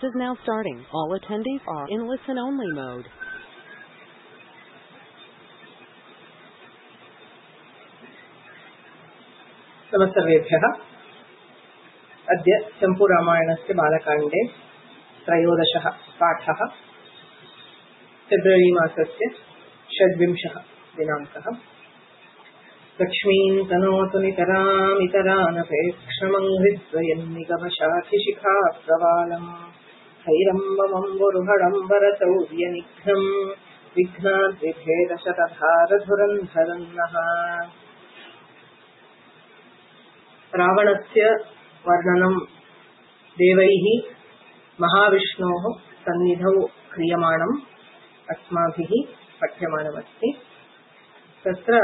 is now starting. All attendees are in listen-only mode. नमस्तेभ्यः। अद्य चम्पूरामायणस्य बालकाण्डे त्रयोदशः पाठः। February मासस्य 26 दिनाङ्कः। लक्ष्मीं तनोतु नितरानपेक्षमङ्घ्रिद्वयन्निगमशाखिशिखा प्रवालम् हैरम्बमम्बुरुहडम्बरचौर्यनिघ्नम् विघ्नाद्विभेदशतधारधुरन्धरन्नः। रावणस्य वर्णनं देवैः महाविष्णोः सन्निधौ क्रियमाणम् अस्माभिः पठ्यमानमस्ति। तत्र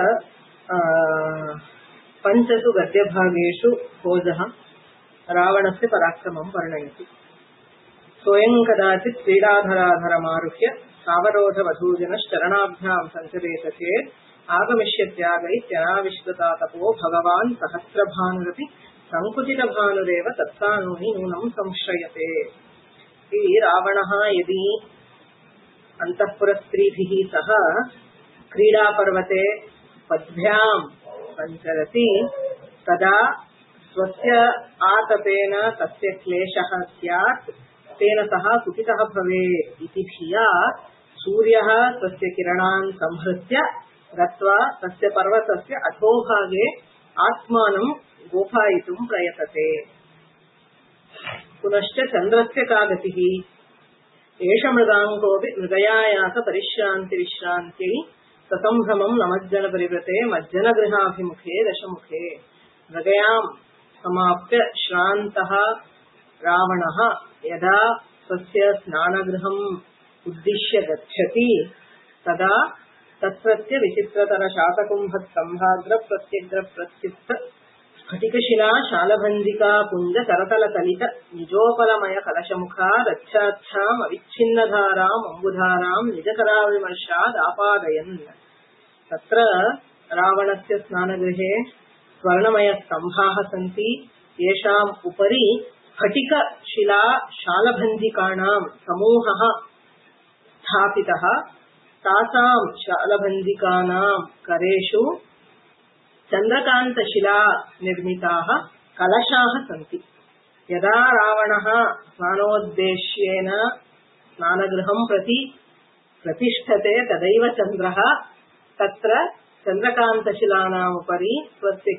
पञ्चसु गद्यभागेषु भोजः रावणस्य पराक्रमं वर्णयति। स्वयं कदाचित् क्रीडाधराधरमारुह्य सावरोधवधूजनश्चरणाभ्यां सञ्चरेत चेत् आगमिष्यत्यागैत्यनाविष्कृता तपो भगवान् सहस्रभानुरपि संकुचितभानुरेव तत्सानो हि नूनं संश्रयते। रावणः यदि अन्तःपुरस्त्रीभिः सह क्रीडापर्वते पद्भ्यां सञ्चरति तदा स्वस्य आतपेन तस्य क्लेशः स्यात्, तेन सह कुपितः भवेत् इति धिया सूर्यः स्वस्य किरणान् संहृत्य गत्वा तस्य पर्वतस्य अधोभागे आत्मानं गोपायितुं प्रयतते। पुनश्च चन्द्रस्य का गतिः? एष मृगाङ्कोऽपि मृगयायास परिश्रान्तिविश्रान्त्यै ससंभ्रमं नमज्जनपरिवृते मज्जनगृहाभिमुखे दशमुखे। मृगयां समाप्य श्रान्तः रावणः यदा स्वस्य स्नानगृहम् उद्दिश्य गच्छति तदा तत्रत्य विचित्रतर शातकुम्भस्तम्भाग्र प्रत्यग्र प्रत्युत्थ स्फटिकशिला शालभञ्जिका पुञ्ज करतलकलित निजोपलमय कलशमुखा रच्छाच्छाम् अविच्छिन्नधाराम् अम्बुधाराम् निजकराविमर्शादापादयन्। तत्र रावणस्य स्नानगृहे स्वर्णमयस्तम्भाः सन्ति, येषाम् उपरि स्फटिकशिला शालभञ्जिकाणां समूहः स्थापितः। तासां शालभञ्जिकानां करेषु चन्द्रकान्तशिला निर्मिताः कलशाः सन्ति। यदा रावणः स्नानोद्देश्येन स्नानगृहं प्रति प्रतिष्ठते तदैव चन्द्रः तत्र चन्द्रकान्तशिलानाम् उपरि स्वस्य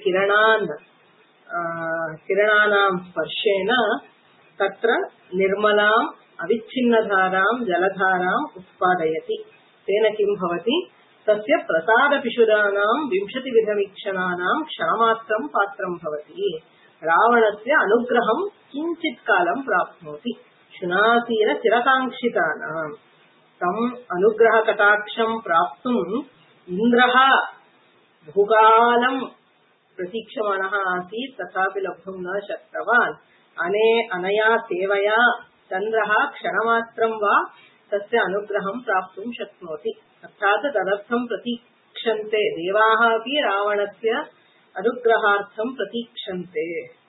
किरणानां स्पर्शेन तत्र निर्मलाम् अविच्छिन्नधारां जलधाराम् उत्पादयति। तेन किं भवति? तस्य प्रसादपिशुदानां 20विधवीक्षणानां क्षणमात्रं पात्रं भवति। रावणस्य अनुग्रहं किञ्चित् कालं प्राप्नोति। शुनासीन चिरकाङ्क्षितानां तम् अनुग्रहकटाक्षं प्राप्तुम् इन्द्रः बहुकालं प्रतीक्षमाणः आसीत्, तथापि लब्धुं न शक्तवान्। अनया सेवया चन्द्रः क्षणमात्रं वा तस्य अनुग्रहं प्राप्तुं शक्नोति। अर्थात् तदर्थं प्रतीक्षन्ते देवाः अपि रावणस्य अनुग्रहार्थं प्रतीक्षन्ते।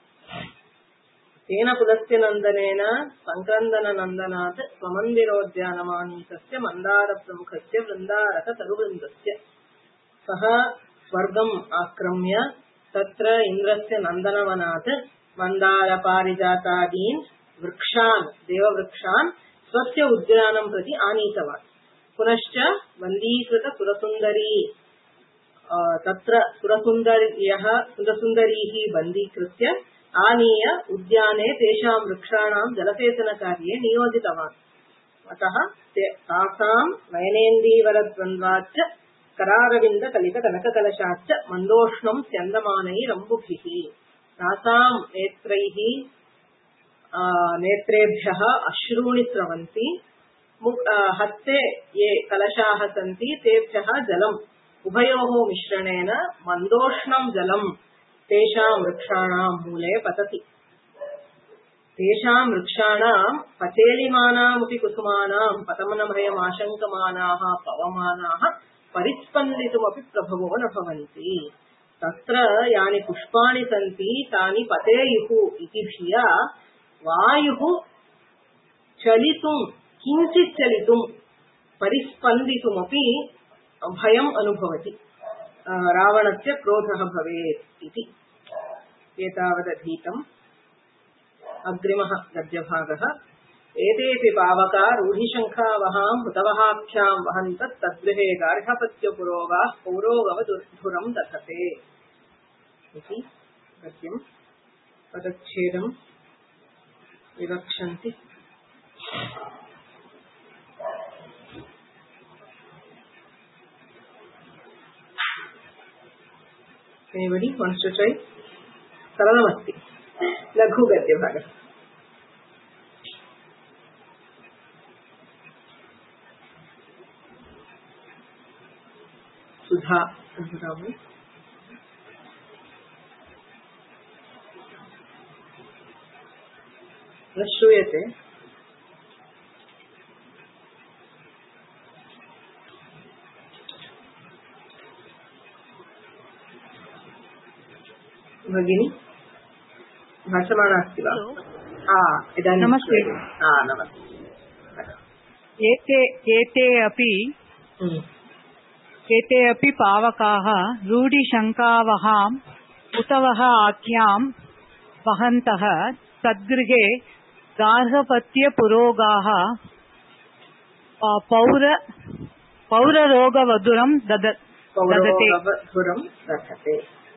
तेन पुलस्य नन्दनेन सङ्क्रन्दननन्दनात् स्वमन्दिरोद्यानमानीतस्य मन्दारप्रमुखस्य वृन्दारक तरुवृन्दस्य सः स्वर्गम् आक्रम्य तत्र इन्द्रस्य नन्दनवनात् मन्दारपारिजातादीन् वृक्षान् देववृक्षान् स्वस्य उद्यानं प्रति आनीतवान्। पुनश्च वन्दीकृत सुरसुन्दरी तत्र सुरसुन्दरीः बन्दीकृत्य आनीय उद्याने तेषां वृक्षाणां जलसेचनकार्ये नियोजितवान्। अतः तासां नयनेन्दीवरद्वन्द्वाच्च करारविन्दकलितकनककलशाच्च मन्दोष्णं स्यन्दमानैरम्बुभिः। तासां नेत्रेभ्यः अश्रूणि स्रवन्ति। हस्ते ये कलशाः सन्ति तेभ्यः जलम् उभयोः मिश्रणेन मन्दोष्णं जलं तेषां वृक्षाणां मूले पतति। तेषां वृक्षाणां पचेलिमानामपि कुसुमानां पतमनभयमाशङ्कमानाः पवमानाः परिस्पन्दितुमपि प्रभवो न भवन्ति। तत्र यानि पुष्पाणि सन्ति तानि पतेयुः इति धिया वायुः चलितुं किञ्चित् चलितुं परिस्पन्दितुमपि भयम् अनुभवति रावणस्य क्रोधः भवेत् इति एतावदधीतम् अग्रिमः गद्यभागः एतेऽपि पावका रूढिशङ्खावहां हुतवहाख्यां वहन्तः तद्गृहे गार्हपत्यपुरोगाः पौरोगवधुरं दधते इति गद्यम् पदच्छेदं विवक्षन्ति Anybody wants to try? सरलमस्ति लघु गद्यभागः सुधा न श्रूयते भगिनी भाषमाणा अस्ति वा? इदानीं नमस्ते। नमस्ते। एते अपि पावकाः रूढिशङ्कावहाम् उतवः आख्यां वहन्तः तद्गृहे गार्हपत्यपुरोगाः पौररोगवधुरं दधते।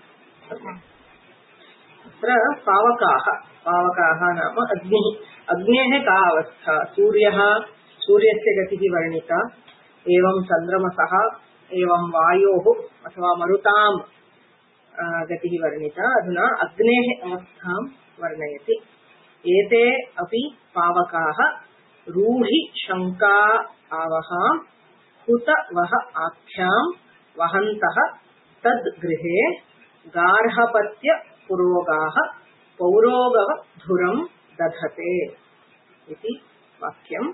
अत्र पावकाः नाम अग्निः। अग्नेः का अवस्था? सूर्यस्य गतिः वर्णिता, एवं चन्द्रमसः, एवं वायोः अथवा मरुतां गतिः वर्णिता। अधुना अग्नेः अवस्थां वर्णयति। एते अपि पावकाः रूढिशङ्का आवहां हुतवः आख्यां वहन्तः तद्गृहे गार्हपत्यपुरोगाः पौरोगवधुरं दधते इति वाक्यम्।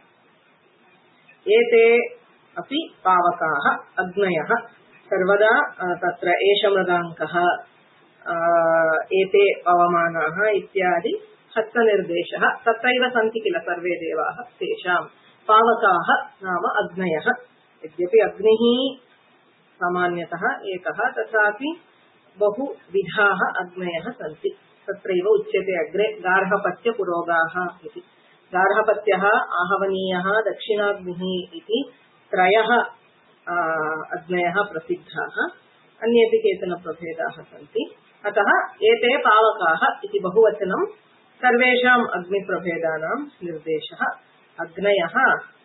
एते अपि पावकाः अग्नयः सर्वदा तत्र एष मृगाङ्कः एते पवमानाः इत्यादि हस्तनिर्देशः तत्रैव सन्ति किल सर्वे देवाः तेषां पावकाः नाम अग्नयः। यद्यपि अग्निः सामान्यतः एकः तथापि बहुविधाः अग्नयः सन्ति। तत्रैव उच्यते अग्रे गार्हपत्यपुरोगाः इति। गार्हपत्यः आहवनीयः दक्षिणाग्निः इति त्रयः अग्नयः प्रसिद्धाः। अन्येपि केचन प्रभेदाः सन्ति। अतः एते पावकाः इति बहुवचनं सर्वेषाम् अग्निप्रभेदानां निर्देशः। अग्नयः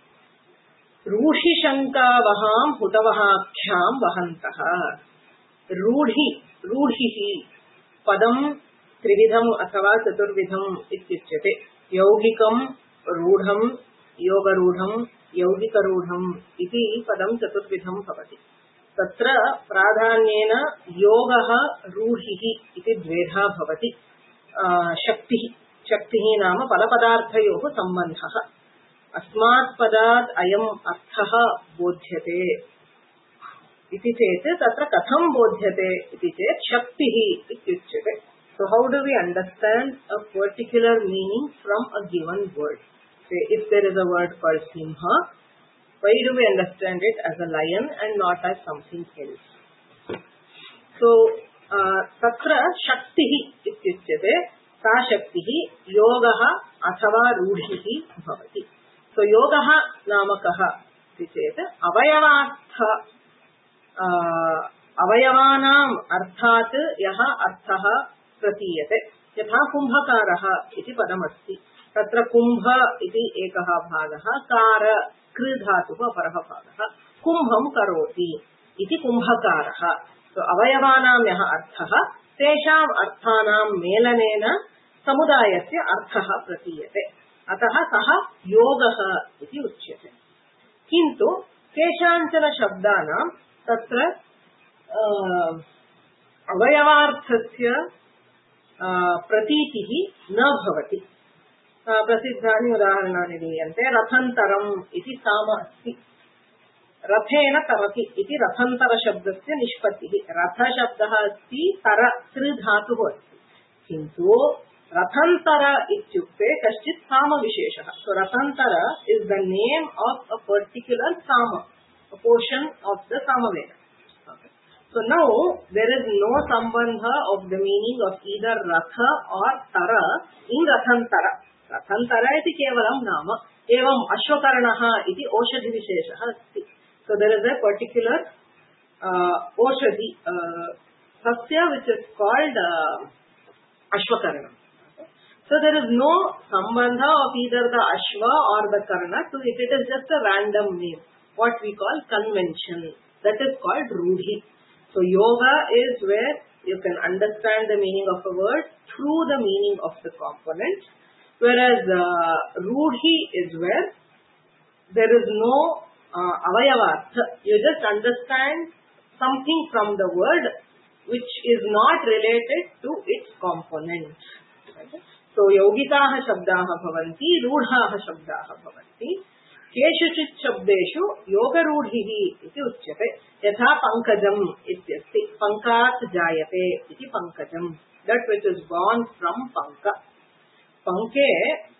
रूढिशङ्कावहां हुतवहाख्यां वहन्तः। रूढिः पदं त्रिविधम् अथवा चतुर्विधम् इत्युच्यते। यौगिकं रूढं, योगरूढं, यौगिकरूढम् इति पदं चतुर्विधं भवति। तत्र प्राधान्येन योगः रूढिः इति द्वेधा भवति। शक्तिः नाम फलपदार्थयोः सम्बन्धः। अस्मात् पदात् अयम् अर्थः बोध्यते इति चेत् तत्र कथं बोध्यते इति चेत् शक्तिः इत्युच्यते। So how do we understand a particular meaning from a given word? Say if there is a word called Simha, why do we understand it as a lion and not as something else? So तत्र शक्तिः इत्युच्यते। सा शक्तिः योगः अथवा रूढिः भवति। So योगः नाम कः इति चेत् अवयवानाम् अर्थात् यः अर्थः प्रतीयते। यथा कुम्भकारः इति पदमस्ति। तत्र कुम्भ इति एकः भागः, कार कृ धातुः अपरः भागः। कुम्भं करोति इति कुम्भकारः। So अवयवानां यः अर्थः तेषाम् अर्थानां मेलनेन समुदायस्य अर्थः प्रतीयते। अतः सः योगः इति उच्यते। किन्तु केषाञ्चन शब्दानां तत्र अवयवार्थस्य प्रतीतिः न भवति। प्रसिद्धानि उदाहरणानि दीयन्ते। रथन्तरम् इति साम अस्ति। रथेन तरति इति रथन्तरशब्दस्य निष्पत्तिः। रथशब्दः अस्ति, तर तृ धातुः अस्ति। किन्तु Rathantara ityukte kaschit sama visheshah. So Rathantara is the name of a particular sama, a portion of the Samaveda. Okay. So now there is no sambandha of the meaning of either Ratha or Tara in Rathantara. Rathantara iti kevalam nama. Evam Ashwakaranaha iti Oshadhi Visheshah asti. So there is a particular Oshadhi Sasya which is called Ashwakarana. So there is no sambandha of either the Ashwa or the Karna to it. It is just a random name, what we call convention. That is called Rudhi. So yoga is where you can understand the meaning of a word through the meaning of the component, whereas Rudhi is where there is no avayavartha. You just understand something from the word which is not related to its component. Okay? So yogitaha shabdaha bhavanti, rudhaha shabdaha bhavanti. Keshachit shabdeshu yoga rudhihi iti uchyate. Yatha pankajam ityasti. Pankat jayate iti pankajam. That which is born from panka. Panke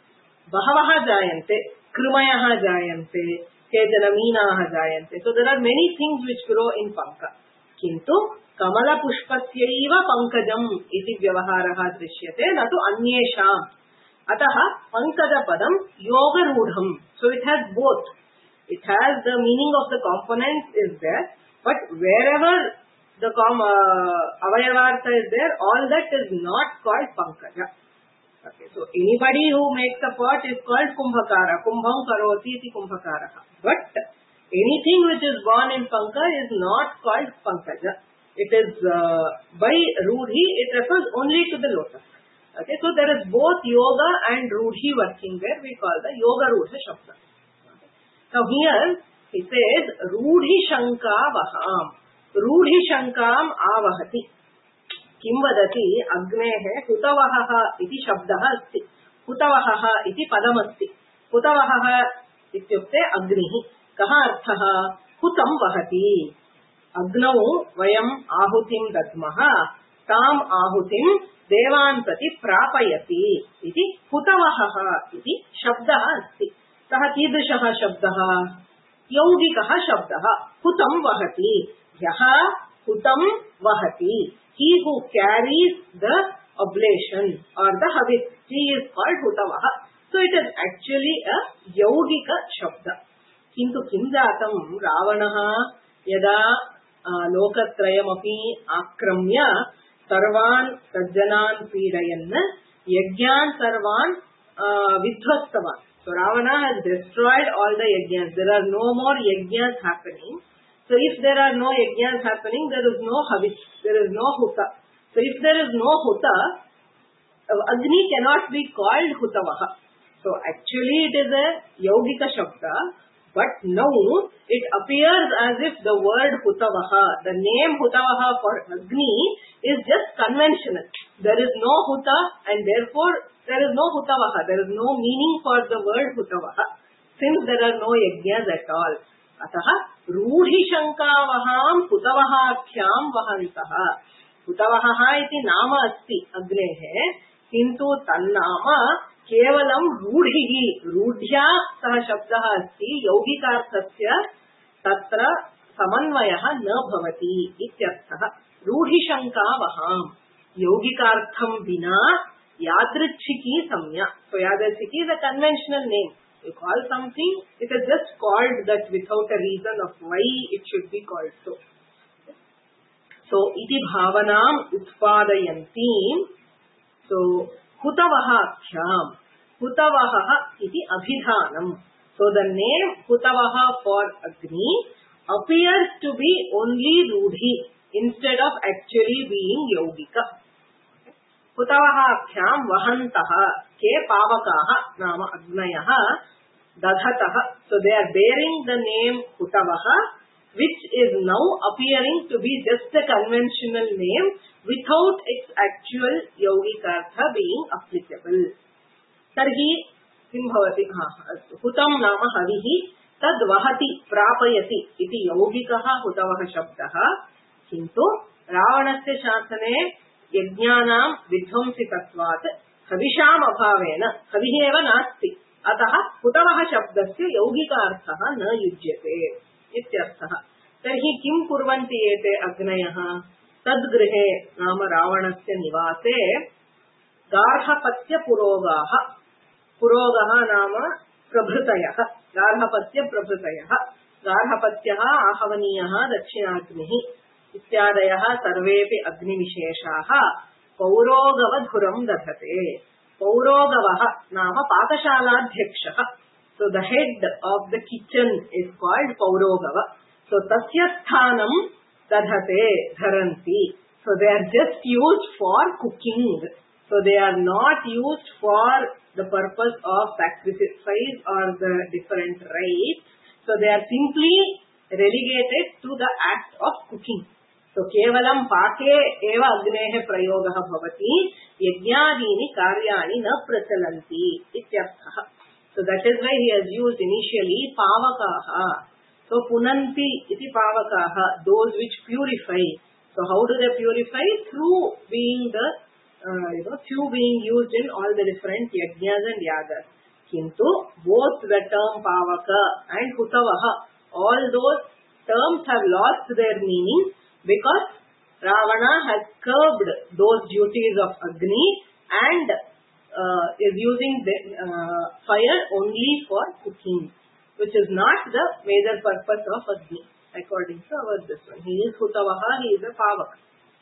bahavaha jayante, krimayaha jayante, kejana meenaha jayante. So there are many things which grow in panka. Kintu Kamala pushpasyaiva pankajam iti vyavaharaha drishyate natu anyesham. Ataha pankaja padam yoga rudham. So it has both. It has the meaning of the components is there, but wherever the avayavartha is there, all that is not called pankaja. Okay, so anybody who makes a pot is called kumbhakara. Kumbham karoti iti kumbhakaraha. But anything which is born in panka is not called pankaja. It is by Rudhi, it refers only to the lotus. Okay, so there is both yoga and Rudhi working there. We call the yoga Rudha Shabda. Okay. Now here he says Rudhi Shanka Vaham. Rudhi Shankam Avahati. Kim vadati Agnehe Hutavaha iti Shabdaha asti. Hutavaha iti Padamasti. Hutavaha ityukte Agnihi. Kaha arthaha Hutam Vahati. Agnau vayam ahutim dadmaha tam ahutim devan prati prapayati iti hutavaha iti shabdaha asti. Saha kidrishaha shabdaha yaugikaha shabdaha hutam vahati. Yaha hutam vahati. He who carries the oblation or the habit, he is called hutavaha. So it is actually a yaugika shabda. Kintu kim jatam Ravanaha yada lokatrayamapi akramya sarvan sajjanan pirayanna yajnan sarvan vidhvastavan. So Ravana has destroyed all the yajnas. There are no more yajnas happening. So if there are no yajnas happening, there is no havis, there is no huta. So if there is no huta, Agni cannot be called hutavaha. So actually it is a yogika shabda. But now it appears as if the word Hutavaha, the name Hutavaha for Agni is just conventional. There is no Huta and therefore there is no Hutavaha. There is no meaning for the word Hutavaha since there are no yajnas at all. Ataha Rudhi Shankavaham Hutavahakhyam Vahantaha. Hutavaha iti nama asti Agnehe. Kintu tannama केवलं रूढ़िः रूढ़्या सह शब्दः अस्ति यौगिकार्थस्य तत्र समन्वयः न भवति इत्यर्थः. रूढ़िशंका वहाम यौगिकार्थम विना यादृच्छिकी संज्ञा. So यादृच्छिकी is a conventional name. You call something, it is just called that without a reason of why it should be called so. So iti bhavanam utpadayanti. So Hutavahakhyam. Hutavaha iti abhidhanam. So the name Hutavaha for Agni appears to be only Rudhi instead of actually being Yogika. Hutavahakhyam vahantaha ke pavakaha nama Agnayaha dadhataha. So they are bearing the name Hutavaha, which is now appearing to be just a conventional name without its actual yogikartha being applicable. Tarhi kim bhavati hutam nama havihi tad vahati prapayati iti yogikaha hutavaha shabdaha. Kintu Ravanasya shasane yajnanam vidhamsikatvat हविषाम् अभावेन हविः एव नास्ति अतः हुतवः शब्दस्य यौगिकार्थः न युज्यते इत्यर्थः। तर्हि किं कुर्वन्ति एते अग्नयः? तद्गृहे नाम रावणस्य निवासे गार्हपत्यपुरोगाः, पुरोगः नाम प्रभृतयः, गार्हपत्यप्रभृतयः, गार्हपत्यः आहवनीयः दक्षिणाग्निः इत्यादयः सर्वेऽपि अग्निविशेषाः पौरोगवधुरं दधते। पौरोगवः नाम पाकशालाध्यक्षः, so the head of the kitchen is called पौरोगव, so तस्य स्थानं दधते dharanti, so they are just used for cooking, so they are not used for the purpose of sacrifice or the different rites, so they are simply relegated to the act of cooking. So केवलं पाके एव अग्नेः प्रयोगः भवति, यज्ञादीनि कार्याणि न प्रचलन्ति इत्यर्थः। So that is why he has used initially pavakaha. So punanti iti pavakaha, those which purify. So how do they purify? Through being the through being used in all the different yajnas and yagas. Kintu both the term pavaka and hutavaha, all those terms have lost their meaning because Ravana has curbed those duties of Agni and is using the fire only for cooking, which is not the major purpose of Agni according to our this one. He is hutavaha, he is a pavaka.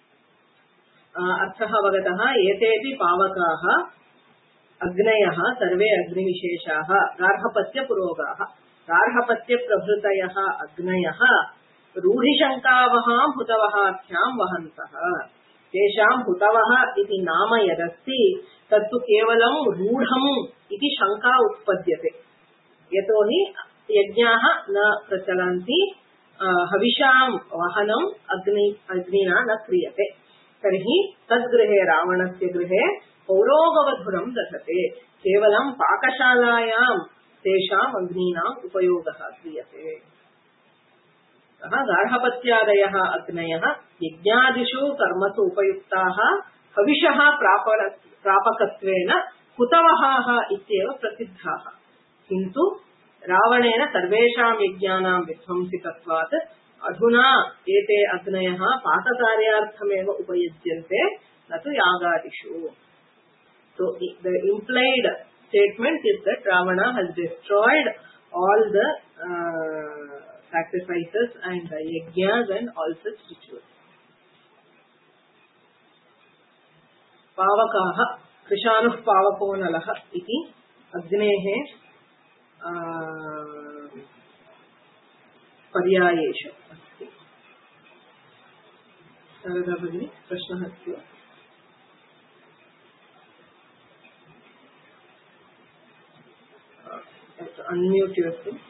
अर्थः अवगतः। एतेपि पावकाः अग्नयः सर्वे अग्निविशेषाः गार्हपत्यपुरोगाः, गार्हपत्यप्रभृतयः अग्नयः रूढिशङ्कावहां हुतवहाख्यां वहन्तः। तेषां हुतवः इति नाम यदस्ति तत्तु केवलं रूढम् इति शङ्का उत्पद्यते, यतोहि यज्ञाः न प्रचलन्ति, हविषां वहनम् अग्निना न क्रियते। तर्हि तद्गृहे रावणस्य गृहे पौरोगवधुरं दधते, केवलं पाकशालायां तेषाम् अग्नीनाम् उपयोगः क्रियते। गार्हपत्यादयः अग्नयः यज्ञादिषु कर्मसु उपयुक्ताः हविषः प्रापकत्वेन हुतवहाः इत्येव प्रसिद्धाः, किन्तु रावणेन सर्वेषां यज्ञानां विध्वंसितत्वात् अधुना एते अग्नयः पाककार्यार्थमेव उपयुज्यन्ते, न तु यागादिषु। So the implied statement is that Ravana has destroyed all the sacrifices and the yajnas and all such rituals. Pavakaha krishanuh pavako nalah iti agnehe पर्यायेषु अस्ति। शारदा भगिनी प्रश्नः अस्ति वा? Unmute yourself.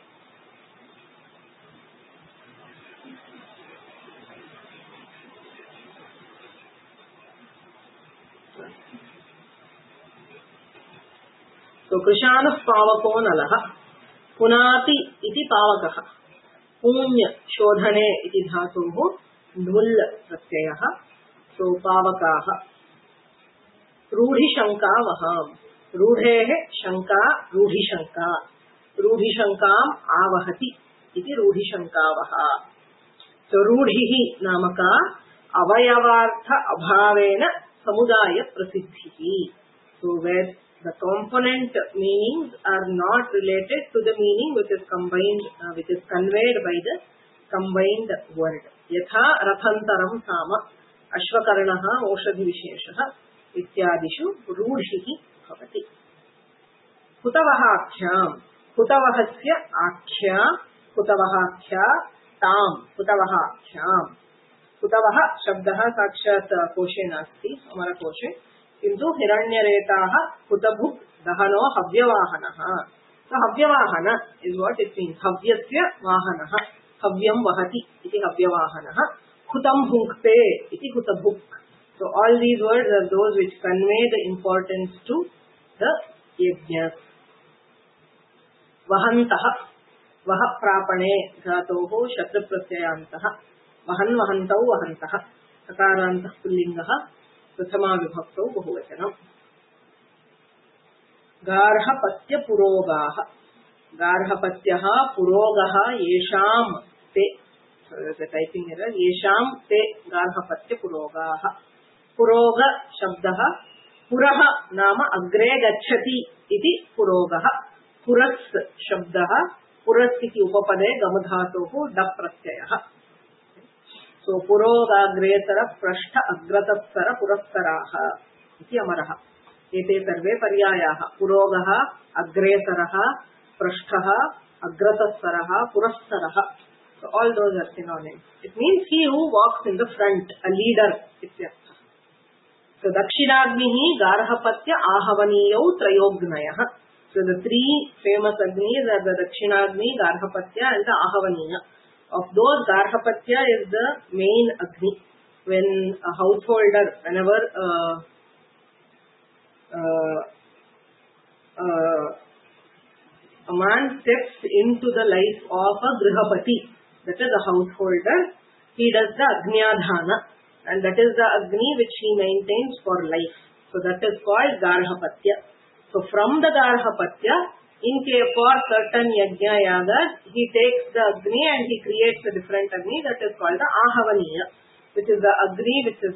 So krishanuh pavako nalah पुनाति इति पावकः, पुण्य शोधने इति धातुः नुल् प्रत्ययः, सो पावकाः। रूढिशङ्कावहाम्, रूढेः शङ्का रूढिशङ्का, रूढिशङ्काम् आवहति इति रूढिशङ्कावः। सो रूढिः नामका अवयवार्थ अभावेन समुदाय प्रसिद्धिः। So where the component meanings are not related to the meaning which is combined, which is conveyed by the combined word. Yatha rathantaram sama ashvakarnaha oshadhi visheshah ityadishu rudhihi bhavati. Hutavahakhyam, hutavahasya akhya, hutavahakya tam, hutavahakhyam. Hutavaha shabdaha sakshat koshe nasti, amara koshe, किंतु हिरण्यरेताः हुतभुक् दहनो हव्यवाहनः। So हव्यवाहन is what it means. हव्यस्य वाहनः, हव्यं वहति इति हव्यवाहनः, हुतं भुङ्क्ते इति हुतभुक्। So all these words are those which convey the importance to the yajnas. वहन्तः, वह प्रापणे धातोः शत्रुप्रत्ययान्तः, वहन् वहन्तौ वहन्तः, सकारान्तः पुल्लिङ्गः, प्रथमा विभक्तौ बहुवचनम्। गार्हपत्य पुरोगाः गार्हपत्यः पुरोगः येषां ते टाइपिंग एरर येषां ते गार्हपत्य पुरोगाः पुरोग शब्दः पुरः नाम अग्रे गच्छति इति पुरोगः पुरस् शब्दः पुरस् इति उपपदे गमधातुः डप् प्रत्ययः सो पुरोगाग्रेतर पृष्ठ अग्रतस्तर पुरस्सराः इति अमरः एते सर्वे पर्यायाः पुरोगः अग्रेसरः पृष्ठः अग्रतस्सरः पुरस्सरः so all those are synonyms. It means he who walks in the front, a leader ityarthah. So Dakshinagnihi Garhapatya Ahavaniyau Trayognayah. So the three famous Agnis are the Dakshinagni, Garhapatya and the Ahavaniya. Of those, Garhapatya is the main Agni. When a householder, whenever a man steps into the life of a Grihapati, that is a householder, he does the Agnyadhana, and that is the Agni which he maintains for life. So that is called Garhapatya. So from the Garhapatya, in case for certain Yajna Yagas, he takes the Agni and he creates a different Agni, that is called the Ahavaniya, which is the Agni which is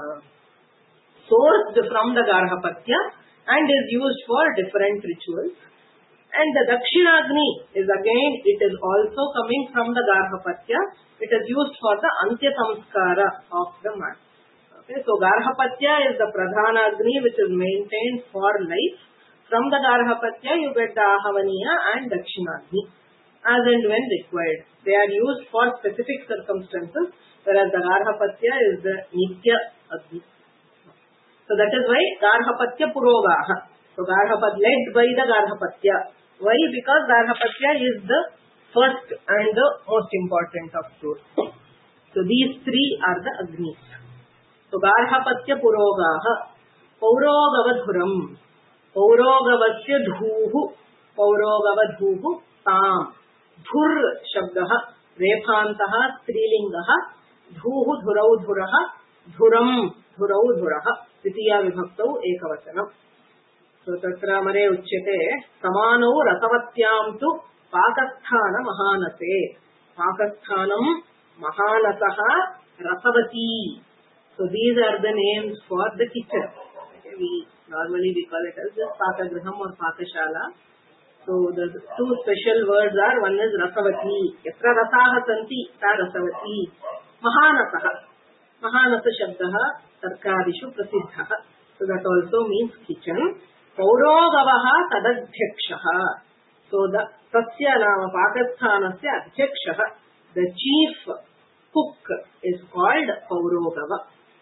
sourced from the Garhapatya and is used for different rituals. And the Dakshinagni is again, it is also coming from the Garhapatya. It is used for the Antya Samskara of the man. Okay, so Garhapatya is the Pradhana Agni which is maintained for life. From the Garhapatya you get the Ahavaniya and Dakshinagni as and when required. They are used for specific circumstances, whereas the Garhapatya is the Nitya Agni. So that is why Garhapatya Purogaha. So Garhapatya led by the Garhapatya. Why? Because Garhapatya is the first and the most important of those. So these three are the Agnis. So Garhapatya Purogaha Paurogavadhuram Paurogavasya Dhuhu Paurogavadhuhu Tam Dhur Shabdaha Rephantaha Strilingaha Dhuhu Dhurau Dhuraha Dhuram Dhurau Dhuraha Titiya Vibhaktau Ekavasanam. So tatra mare uchyate samano rasavatyam tu pakasthana mahanase pakasthanam mahanasaha rasavati. So these are the names for the kitchen. Okay, we call it as pakagraham or pakashala. So the two special words are, one is rasavati, yatra rasaha santi ta rasavati, mahanasaha, mahanasa shabdaha tarkadishu prasiddhaha. So that also means kitchen. Paurogavaha tadadhyakshaha. So the tasya nama pakasthanasya adhyakshaha, the chief cook is called Paurogava.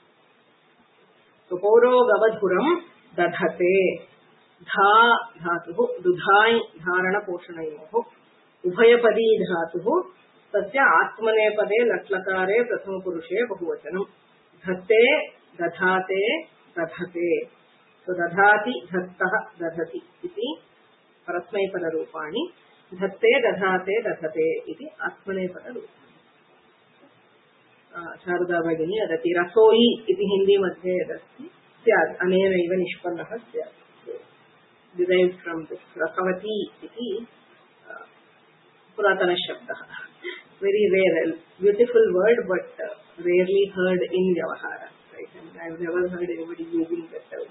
So Paurogavadhuram dadhate. Dha dhatuhu dudhai dharana poshanayoho ubhayapadi dhatuhu tasya atmanepade latlakare prathama purushe bahuvachanam dhatte dadhate dadhate. So dadhati dhattaha dadhati iti parasmaipada rupani dhatte dadhate dadhate iti atmanepada rupani. Sharada Bhagini adati rasoi iti Hindi madhye adasti syad anena iva nishpannaha syad. Derived from this rasavati iti puratana shabdaha. Very rare, beautiful word but rarely heard in Vyavahara. Right? And I have never heard anybody using that term.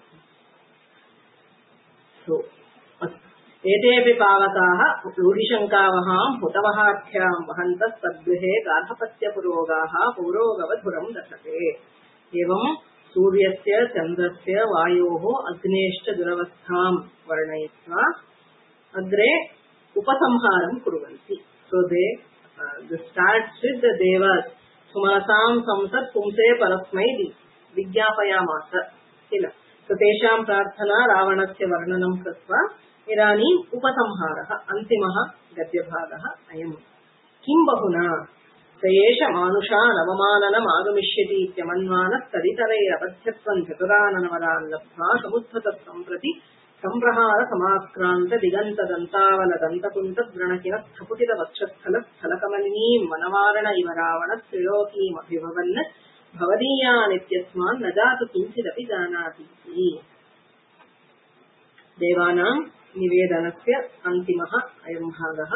So, एतेपि पावकाः रूढिशङ्कावहां हुतवहाख्यां वहन्तः तद्गृहे गार्हपत्यपुरोगाः पौरोगवधुरं दशते. एवं सूर्यस्य चन्द्रस्य वायोः अग्नेश्च दुरवस्थां वर्णयित्वा अग्रे उपसंहारं कुर्वन्ति. So they starts with the devas सुमनसां संसत् पुंसे परस्मै विज्ञापयामास किल. So तेषां प्रार्थना रावणस्य वर्णनं कृत्वा इदानीम् उपसंहारः अन्तिमः गद्यभागः अयम्. किं बहुना स एष मानुषान् अवमाननम् आगमिष्यति इत्यमन्वानः तदितरैरवध्यत्वं चतुराननवरान् लब्ध्वा समुत्थतं प्रति संप्रहार समाक्रान्त दिगन्त दन्तावल दन्तकुन्त व्रणकिनः स्थपुटित वक्षस्थल स्थलकमलिनीं वनवारण इव रावणः त्रिलोकीमभिभवन् भवदीयानित्यस्मान् न जातु किञ्चिदपि जानाति. देवानां निवेदनस्य अन्तिमः अयं भागः।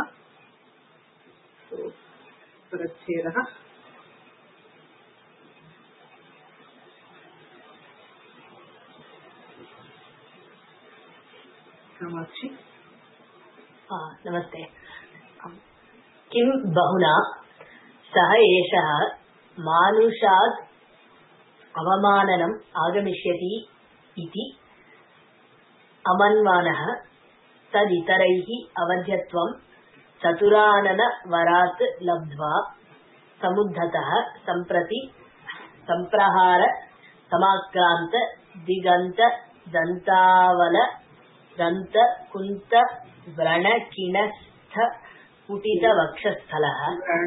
परच्छेदः कामाक्षी। नमस्ते। किं बहुना सः एषः मानुषात् अवमाननम् आगमिष्यति इति अमन्वानः तदितरैः अवध्यत्वं चतुराननवरात् लब्ध्वा समुद्धतः सम्प्रति सम्प्रहार समाक्रान्त दिगन्त दन्तावल दन्त कुन्त व्रण किणस्थ पुटित वक्षस्थलः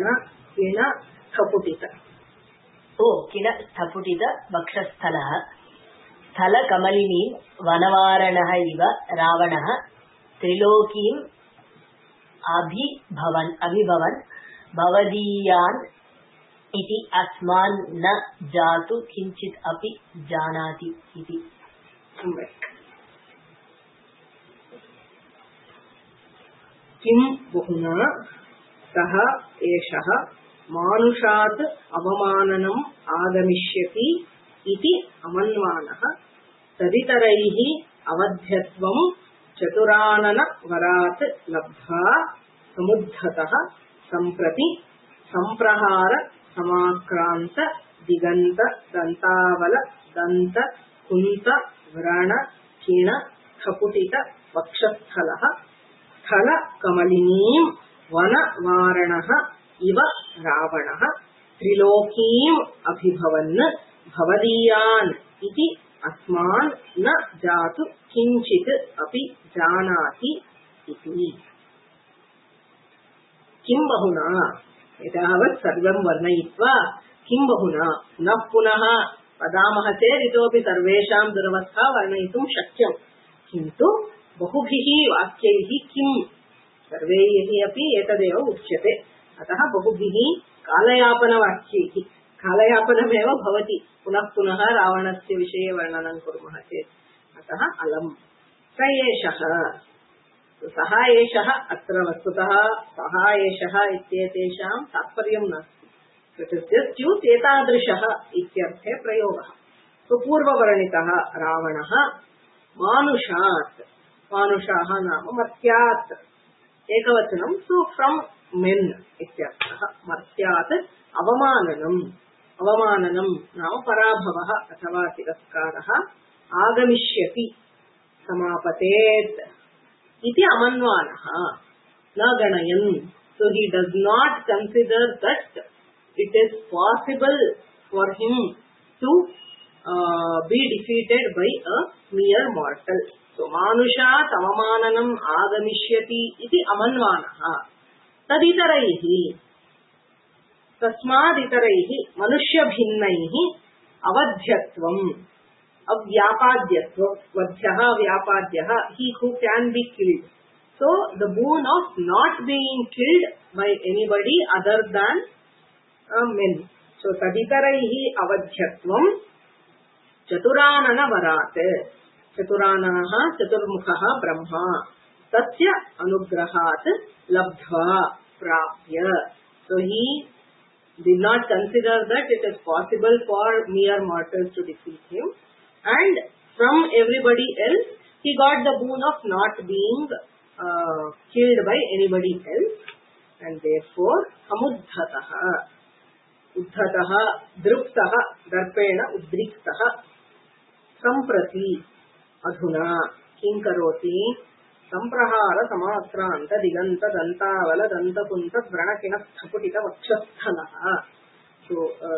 किणस्थपुटित वक्षस्थलः स्थल कमलिनी वनवारणः इव रावणः त्रिलोकीम् अभिभवन् भवदीयान् इति अस्मान् न जातु किञ्चित् अपि जानाति इति। किं बहुना सः एषः मानुषात् अवमाननम् आगमिष्यति इति अमन्वानः तदितरैः अवध्यत्वं चतुराननवरात् लब्ध्वा समुद्धतः सम्प्रति सम्प्रहार समाक्रान्त दिगन्त दन्तावल दन्त कुन्त व्रण किण खपुटित वक्षस्थलः स्थल कमलिनीं वनवारणः इव रावणः त्रिलोकीम् अभिभवन् भवदीयान् इति अस्मान् न जातु किञ्चित् अपि जानाति इति। किं बहुना एतावत् सर्वं वर्णयित्वा किं बहुना न पुनः वदामः चेत् इतोपि सर्वेषां दुरवस्था वर्णयितुं शक्यं, किन्तु बहुभिः वाक्यैः किं सर्वैः अपि एतदेव उच्यते। अतः बहुभिः कालयापनवाक्यैः कालयापनमेव भवति पुनः पुनः रावणस्य विषये वर्णनं कुर्मः चेत्, अतः अलम्। स एषः सः एषः अत्र वस्तुतः सः एषः इत्येतेषां तात्पर्यं नास्ति, एतादृशः इत्यर्थे प्रयोगः। पूर्ववर्णितः रावणः मानुषात्, मानुषाः नाम मर्त्यात् एकवचनं, सो फ्रम् मेन् इत्यर्थः। मर्त्यात् अवमाननम्, अवमाननं नाम पराभवः अथवा तिरस्कारः आगमिष्यति समापतेत् इति अमन्वानः न गणयन्। So he does not consider that it is possible for him to be defeated by a mere mortal. So manushat avamananam agamishyati iti amanvanah taditaraihi tasmaditaraihi manushya bhinnaihi avadhyatvam avyapadyatvam vadhyah vyapadyah, he who can be killed. So the boon of not being killed by anybody other than men. So taditaraihi avadhyatvam चतुराननवरात्, चतुराननः चतुर्मुखः Brahma, तस्य अनुग्रहात् लब्ध्वा प्राप्य. So he did not consider that it is possible for mere mortals to defeat him, and from everybody else he got the boon of not being killed by anybody else, and therefore samuddhataha, uddhataha druptaha darpena udriktah सम्प्रति अधुना किं करोति संप्रहार समाक्रांत दिगंत दंतावल दंतकुंत व्रणकिणस्थपुटित वक्षस्थलः. So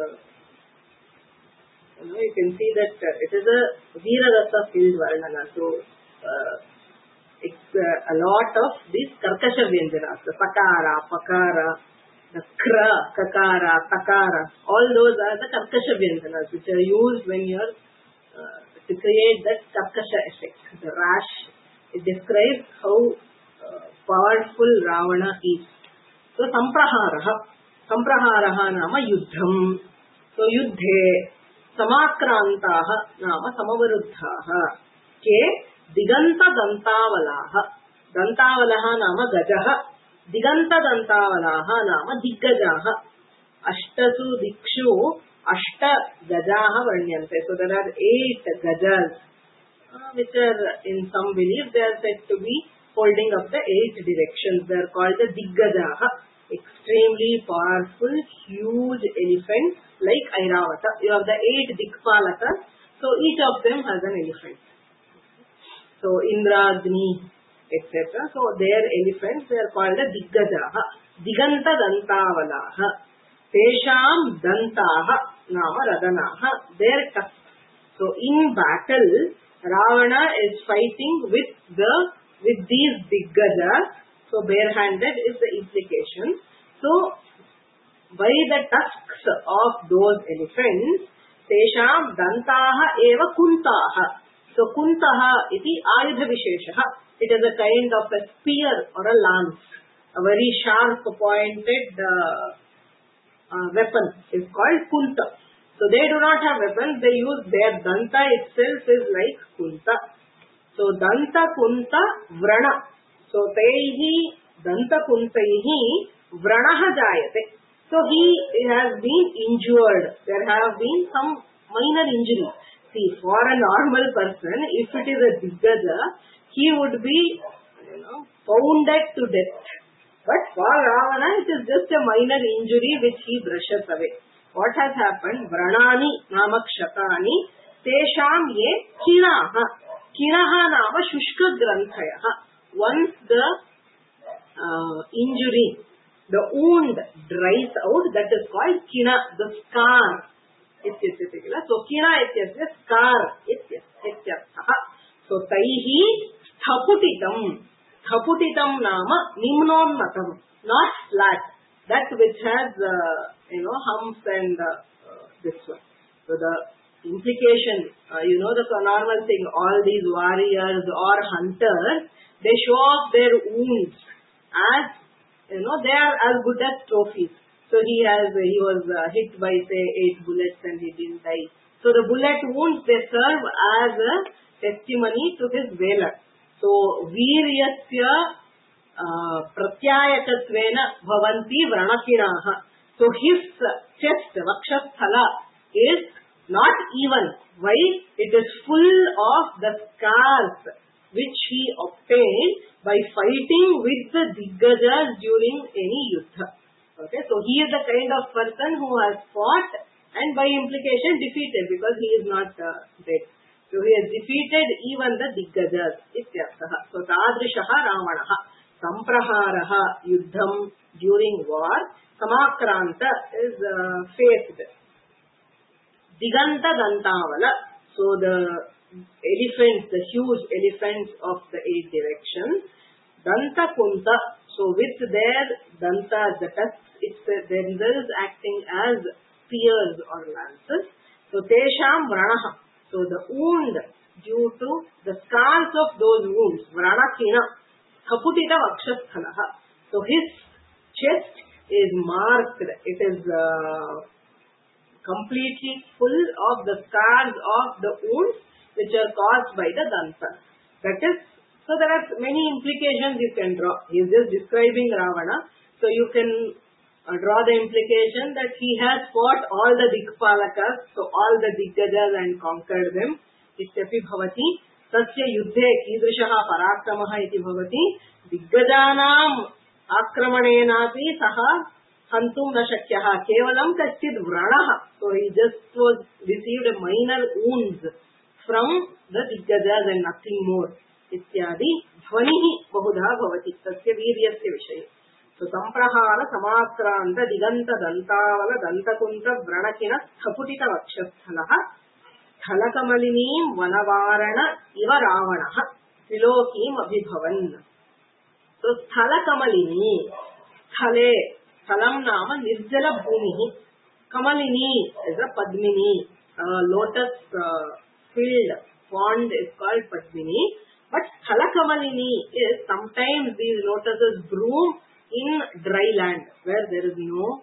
you can see that it is a Veerarasa filled varnana. So it's a lot of these karkasha vyanjanas, the pakara, pakara, the kra, kakara, takara, all those are the karkasha vyanjanas which are used when you are to create that karkasha effect, the rash. It describes how powerful Ravana is. So sampraharaha nama yuddham. So yuddhe samakrantaha nama samavaruddhaha ke Diganta Dantavalaha. Dantavalaha nama Gajaha. Diganta Dantavalaha nama Diggajaha. Ashtasu Dikshu Ashta Gajaha Varnyante. So there are 8 Gajas, which are in some belief they are said to be holding up the 8 directions. They are called the Diggajaha. Extremely powerful, huge elephants like Airavata. You have the 8 Dikpalakas. So each of them has an elephant. So Indra, Agni, etc. So their elephants, they are called the Diggajaha. Diganta Dantavalaha. Tesham Dantaha Nama Radanaha. Their tusks. So in battle, Ravana is fighting with these Diggajas. So barehanded is the implication. So by the tusks of those elephants, Tesham Dantaha eva Kuntaha. So Kuntaha iti Ayudha Visheshaha. It is a kind of a spear or a lance. A very sharp pointed weapon is called Kunta. So they do not have weapons. They use their Danta itself is like Kunta. So Danta Kunta Vrana. So teihi Danta Kuntaihi Vranaha Jayate. So he has been injured. There have been some minor injuries. See, for a normal person, if it is a Diggaja, he would be, pounded to death. But for Ravana, it is just a minor injury which he brushes away. What has happened? Vranani namak shatani tesham ye kinaha. Kinaha nama shushka granthaya. Once the injury, the wound dries out, that is called kina, the scar. So kina ityasya scar ityasya. So taihi thaputitam. Thaputitam nama nimnonnatam, not flat. That which has humps and this one. So the implication, the normal thing, all these warriors or hunters, they show off their wounds as, they are as good as trophies. So he was hit by say 8 bullets and he didn't die. So the bullet wounds, they serve as a testimony to his valor. So Viryasya Pratyayakatvena Bhavanti Vranakinaha. So his chest, Vakshasthala, is not even. Why? It is full of the scars which he obtained by fighting with the Diggajas during any yuddha. Okay, so he is the kind of person who has fought and by implication defeated, because he is not dead. So he has defeated even the Diggajas. Ityarthaha. So Tadrishaha Ravanaha. Sampraharaha yuddham during war. Samakranta is faced. Diganta Dantavala. So the elephants, the huge elephants of the 8 directions. Danta Kunta. So with their dantas, the tusks, it's themselves acting as spears or lances. So Tesham Vranaha. So the wound due to the scars of those wounds. Vranakina. Kaputita Vakshasthalaha. So his chest is marked. It is completely full of the scars of the wounds which are caused by the danta. That is, so there are many implications you can draw. He is just describing Ravana. So you can draw the implication that he has fought all the Dikpalakas, so all the Diggajas, and conquered them. Ityapi bhavati. Tasya yuddhe kidrishaha parakramaha iti bhavati. Diggajanam akramanenapi saha hantum na shakyaha. Kevalam kachid vranaha. So he just received a minor wounds from the Diggajas and nothing more. Ityadi dhvanihi bahudha bhavati. Tasya viryasya vishaye. So samprahara samakranta diganta dantavala dantakunta vranakina thaputita vakshasthalaha thalakamalinīm vanavarana iva ravanaha trilokīm abhibhavan. So thalakamalini, thale, thalam nama nirjala bhumihi. Kamalini is a padmini. Lotus filled pond is called padmini. But thalakamalini is sometimes these lotuses bloom in dry land where there is no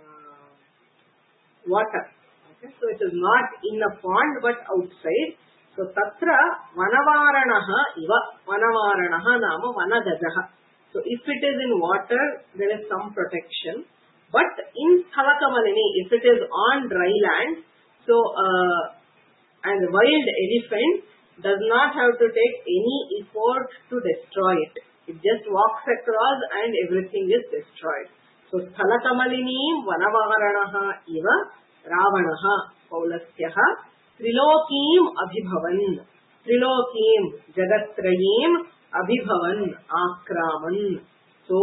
water. Okay? So it is not in a pond but outside. So tatra vanavaraṇah iva. Vanavaraṇah nama vanagajah. So if it is in water, there is some protection. But in Thalakamalini, if it is on dry land, so and wild elephant does not have to take any effort to destroy it. It just walks across and everything is destroyed. So Thalakamalini vanavaraṇah iva Ravanah Paulasyah Trilokim Abhibhavan. Trilokim Jagatrayim Abhibhavan Akraman. So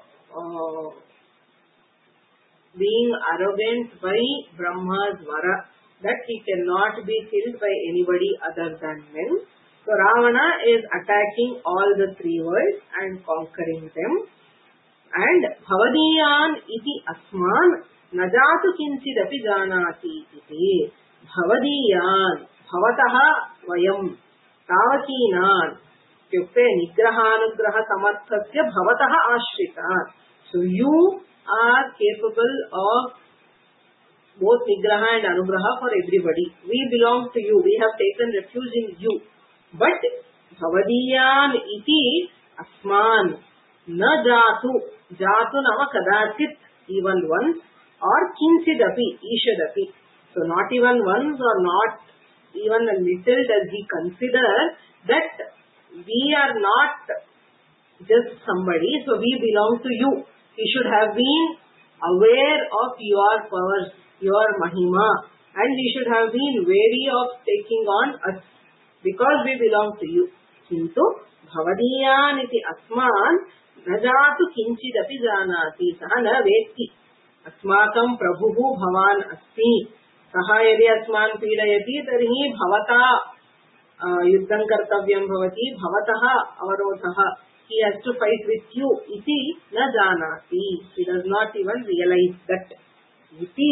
being arrogant by Brahma's vara that he cannot be killed by anybody other than men. So Ravana is attacking all the three worlds and conquering them. And Bhavadiyan iti asman najatu kinchidapi janati iti. Bhavadiyan bhavataha vayam tavakinan ityukte nigrahanugraha samarthasya bhavataha ashrita. So you are capable of both nigraha and anugraha for everybody. We belong to you. We have taken refuge in you. But bhavadiyan iti asman na jatu. Jatu nama kadachit, even once, or kinchidapi, ishadapi. So not even once or not even a little does he consider that we are not just somebody. So we belong to you. He should have been aware of your powers, your mahima, and he should have been wary of taking on us because we belong to you. Kintu bhavadiyan iti asman najatu kinchidapi janati. Saha na vetti asmakam prabhuhu bhavan asti. Saha yadi asman pidayati tarhi bhavata yuddham kartavyam bhavati bhavataha avarodhaha. He has to fight with you. Iti na janati. He does not even realize that. Iti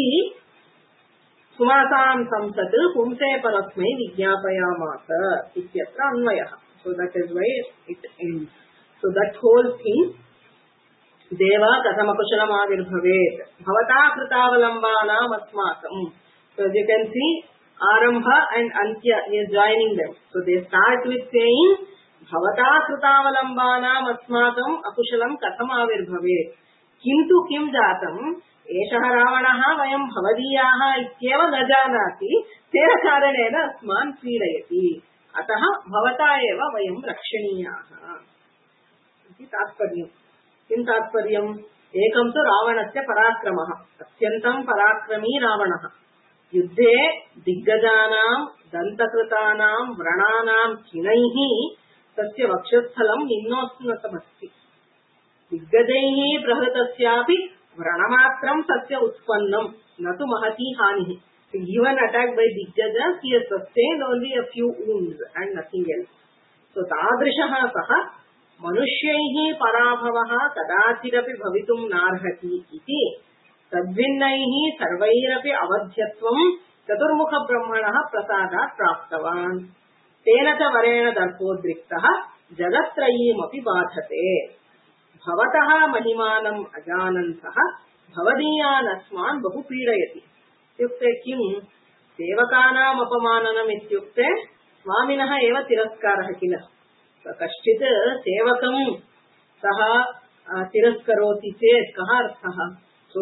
sumasam samsat pumse parasmai vidyapayamata ityatra anvayah. So that is why it ends. So that whole thing, Deva Kasamakushalam Avirbhavet, Bhavata Kritavalambanam Asmakam. So as you can see, Arambha and Antya is joining them. So they start with saying, Bhavata Kritavalambanam Asmakam Akushalam Kasam Avirbhavet. Kintu Kim Jatam, Eshaha Ravanaha Vayam Bhavadiyaha Ityeva Najanati, Tera Karanena Asman Pidayati. Ataha Bhavata Eva Vayam Rakshaniyaha. तात्पर्यम् किं तात्पर्यम् एकं तु रावणस्य पराक्रमः अत्यन्तं पराक्रमी रावणः युद्धे दिग्गजानां दन्तकृतानां व्रणानां किणैः तस्य वक्षस्थलं निम्नोन्नतमस्ति दिग्गजैः प्रहृतस्यापि व्रणमात्रं तस्य उत्पन्नं न तु महती हानिः. Given attack by Diggajas, he has sustained only a few wounds and nothing else. So तादृशः सः मनुष्यैः पराभवः कदाचिदपि भवितुं नार्हति इति तद्भिन्नैः सर्वैरपि अवध्यत्वं चतुर्मुखब्रह्मणः प्रसादात् प्राप्तवान्. तेन च वरेण दर्पोद्रिक्तः जगत्त्रयीमपि बाधते. भवतः महिमानम् अजानन् सः भवदीयान् अस्मान् बहु पीडयति. इत्युक्ते किं सेवकानाम् अपमाननम् इत्युक्ते स्वामिनः एव तिरस्कारः किल. कश्चित् सेवकं सः तिरस्करोति चेत् कः अर्थः. So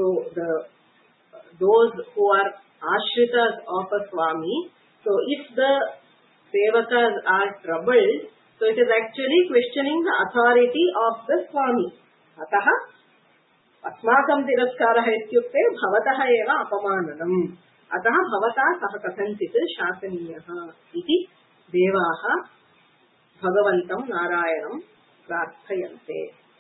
those who are ashritas of a swami, so if the sevakas are troubled, so it is actually questioning the authority of the swami. अतः अस्माकं तिरस्कारः इत्युक्ते भवतः एव अपमाननम्. अतः भवता सः कथञ्चित् शासनीयः इति देवाः भगवन्तं नारायणं प्रार्थयन्ते.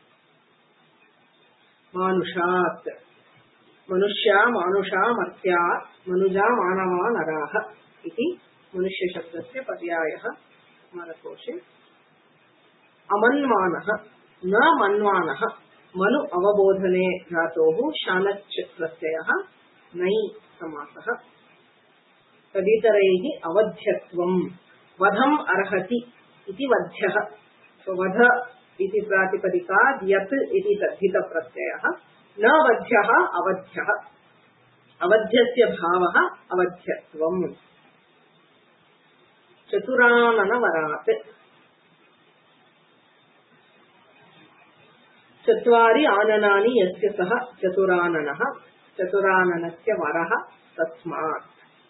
मानुषात् मनुष्या मानुषा मर्त्या मनुजा मानवा नराः इति मनुष्यशब्दस्य पर्यायः मानकोशे. अमन्वानः न मन्वानः मनु अवबोधने धातोः शानच् प्रत्ययः नै समासः. तदितरैः अवध्यत्वं वधम् अर्हति इति वध्यः. So वध इति प्रातिपदिका यत् इति तद्धित प्रत्ययः. न वध्यः अवध्यः. अवध्यस्य भावः अवध्यत्वम्. चतुराननवरात् चत्वारि आननानि यस्य सः चतुराननः चतुराननस्य वरः तस्मात्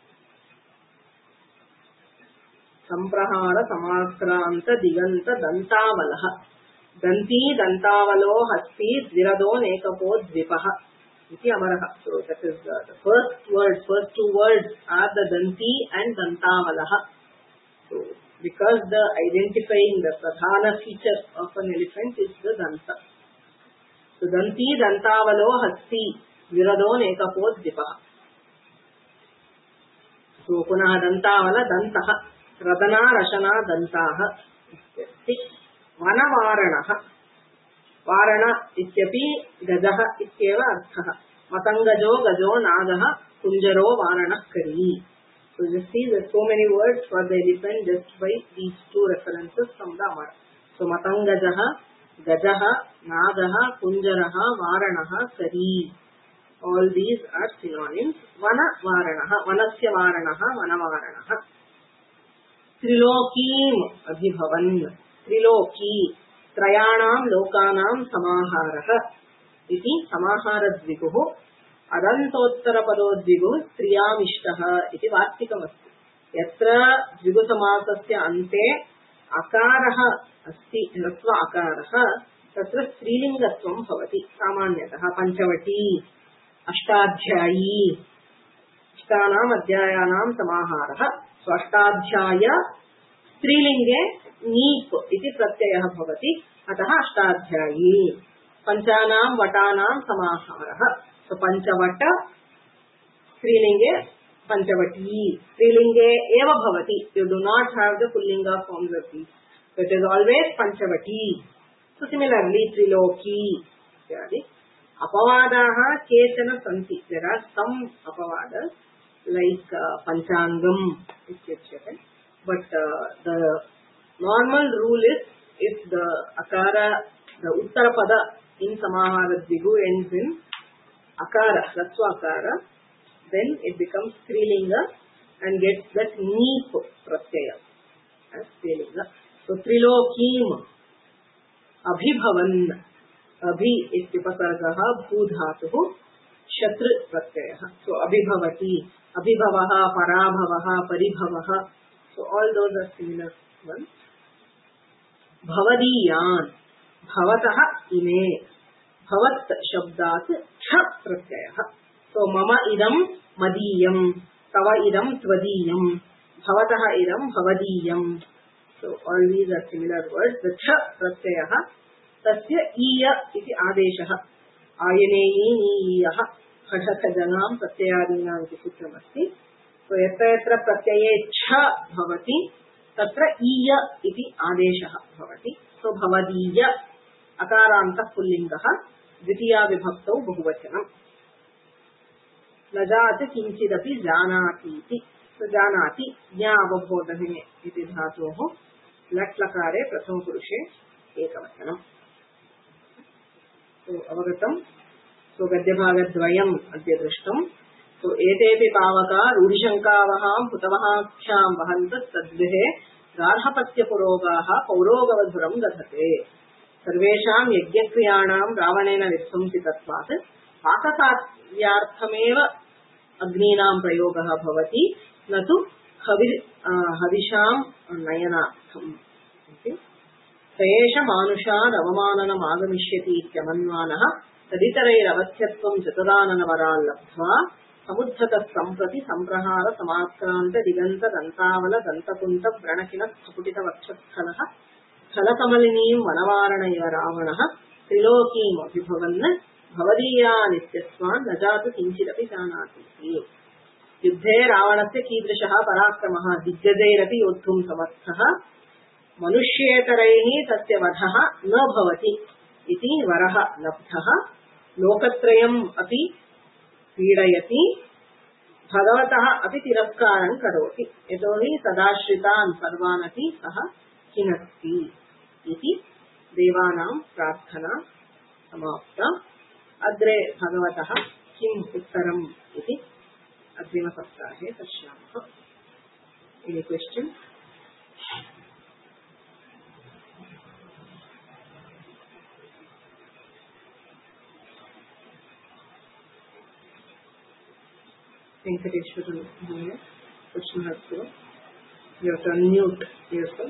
संप्रहार समाक्रांत दिगंत दंतावलः दंती दंतावलो हस्ती द्विरदो नेकपो द्विपः इति अमरः. So that is the first two words are the danti and dantawalah. So because the identifying the pradhana feature of an elephant is the danta. So danti dantavalo hasti virado nekapo dvipah. So punah dantavala dantah radana rashana dantah वनवारणः वारण इत्यपि गजः इत्येव अर्थः. मतंगजो गजो नागः कुंजरो वारणः करी. So you see there are so many words for the elephant just by these two references from the Amara. So matangajah, gajah, nagah, kunjarah, varanah, kari. All these are synonyms. Vana varanah, vanasya varanah, vanavaranah. Trilokim abhibhavan. त्रिलोकी त्रयाणां लोकानां समाहारः इति समाहारद्विगुः अदन्तोत्तरपदोद्विगुः स्त्रियामिष्टः इति वार्तिकमस्ति. यत्र द्विगुसमासस्य अन्ते अकारः अस्ति ह्रस्व अकारः तत्र स्त्रीलिङ्गत्वं भवति. सामान्यतः पंचवटी अष्टाध्यायी अष्टानाम् अध्यायानां समाहारः. स्वाष्टाध्याय स्त्रीलिङ्गे नीप इति प्रत्ययः भवति. अतः अष्टाध्यायी. पंचानां वटानां समाहारः. सो पंचवट स्त्रीलिङ्गे पंचवटी स्त्रीलिङ्गे एव भवति. You do not have the पुल्लिंग forms of these. So it is always पंचवटी. सो सिमिलरली त्रिलोकी इत्यादि. अपवादाः केचन सन्ति. देयर आर सम अपवादः लाइक पंचांगम इत्युच्यते. But the normal rule is if the akara, the uttarapada in samahara dvigu ends in akara, raswa akara, then it becomes strilinga and gets that neep pratyaya as strilinga. So trilokim abhibhavan. Abhi ityupasargah bhudhatuh shatru pratyayah. So abhibhavati, abhibhavaha, parabhavaha, paribhavaha. So all those are similar ones. भवदीयान् भवतः इमे भवत् शब्दात् च प्रत्ययः. सो मम इदं मदीयं तव इदं त्वदीयं भवतः इदं भवदीयं. So all these are similar words. The च प्रत्ययः तस्य ईय इति आदेशः. आयनेयी नीयः खडखजनां प्रत्ययादीनां इति सूत्रमस्ति. सो यत्र यत्र प्रत्यये च भवति तत्र ईय इति आदेशः भवति. सो भवदीय अकारान्तः पुल्लिङ्गः द्वितीया विभक्तौ बहुवचनम्. न जात किञ्चिदपि जानाति इति. जानाति ज्ञावबोधने इति धातोः लट् लकारे प्रथमपुरुषे एकवचनम्. सो अवगतम्. सो गद्यभागद्वयम् अद्य दृष्टम्. तो एतेपि पावका रूढिशङ्कावहां हुतवहाख्यां वहन्तः तद्गृहे गार्हपत्यपुरोगाः पौरोगवधुरं दधते. सर्वेषां यज्ञक्रियाणां रावणेन विध्वंसितत्वात् पाककार्यार्थमेव अग्नीनां प्रयोगः भवति न तु हविषां नयनार्थम्. स एष मानुषादवमाननमागमिष्यति इत्यमन्वानः तदितरैरवध्यत्वं चतुराननवरान् लब्ध्वा समुद्धतः सम्प्रति संप्रहार समाक्रांत दिगंत दंतावल दंतकुंत व्रणकिन स्फुटित वक्षस्थलः स्थलकमलिनीं वनवारण इव रावणः त्रिलोकीम् अभिभवन् भवदीयान् इत्यस्मान् न जातु किञ्चिदपि जानाति. युद्धे रावणस्य कीदृशः पराक्रमः. दिग्गजैरपि योद्धुं समर्थः. मनुष्येतरैः तस्य वधः न भवति इति वरः लब्धः. लोकत्रयम् अपि पीडयति. भगवतः अपि तिरस्कारं करोति. यतोहि सदाश्रितान् सर्वानपि सः हिनस्ति इति देवानां प्रार्थना समाप्ता. अग्रे भगवतः किम् उत्तरम् इति अग्रिमसप्ताहे पश्यामः. Any questions? Venkateshwaran Bhumya, Krishnahastava. You have to unmute yourself.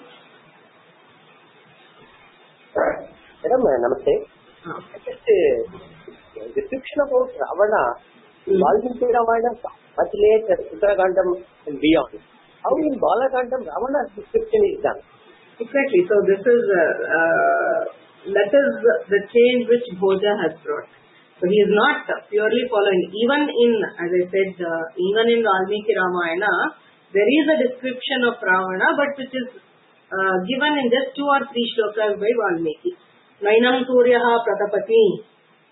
Madam, namaste. Just description about Ravana, Valmiki Ramayana, much later, Uttarakandam and beyond. How in Balakandam Ravana's description is done? Exactly. So this is that is the change which Bhoja has brought. So he is not purely following. Even in, as I said, even in Valmiki Ramayana, there is a description of Ravana, but which is given in just 2 or 3 shlokas by Valmiki. Nainam Suryaha Pratapati,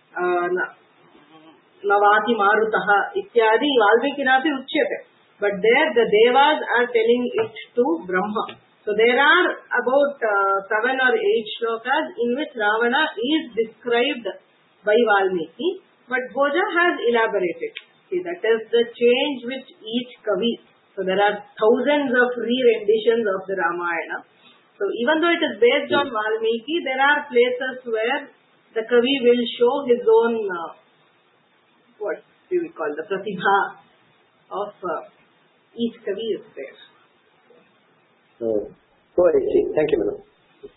Navati Marutaha, Ityadi, Valmiki Napi Uchyate. But there the Devas are telling it to Brahma. So there are about 7 or 8 shlokas in which Ravana is described by Valmiki, but Bhoja has elaborated. See, that is the change which each Kavi. So there are thousands of re-renditions of the Ramayana. So even though it is based on Valmiki, there are places where the Kavi will show his own, what do we call, the pratibha of each Kavi is there. Go ahead. Thank you, madam.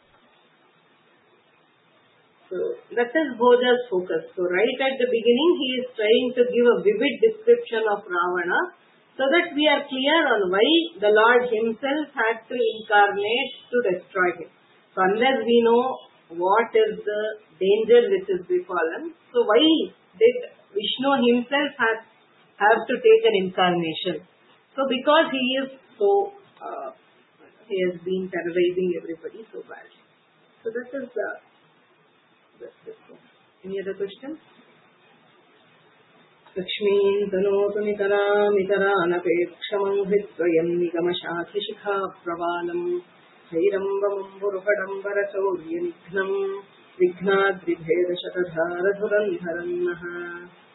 So that is Bhoja's focus. So right at the beginning, he is trying to give a vivid description of Ravana so that we are clear on why the Lord himself had to incarnate to destroy him. So unless we know what is the danger which is befallen, so why did Vishnu himself have to take an incarnation? So because he is so, he has been terrorizing everybody so badly. So that is any other questions? Lakshmeen tanotu nitaraanapeksham hritvayam nigamashakishikha pravalam hairambam burukadambarachorya nignam vignadribheda shatadhara dhurandharannaha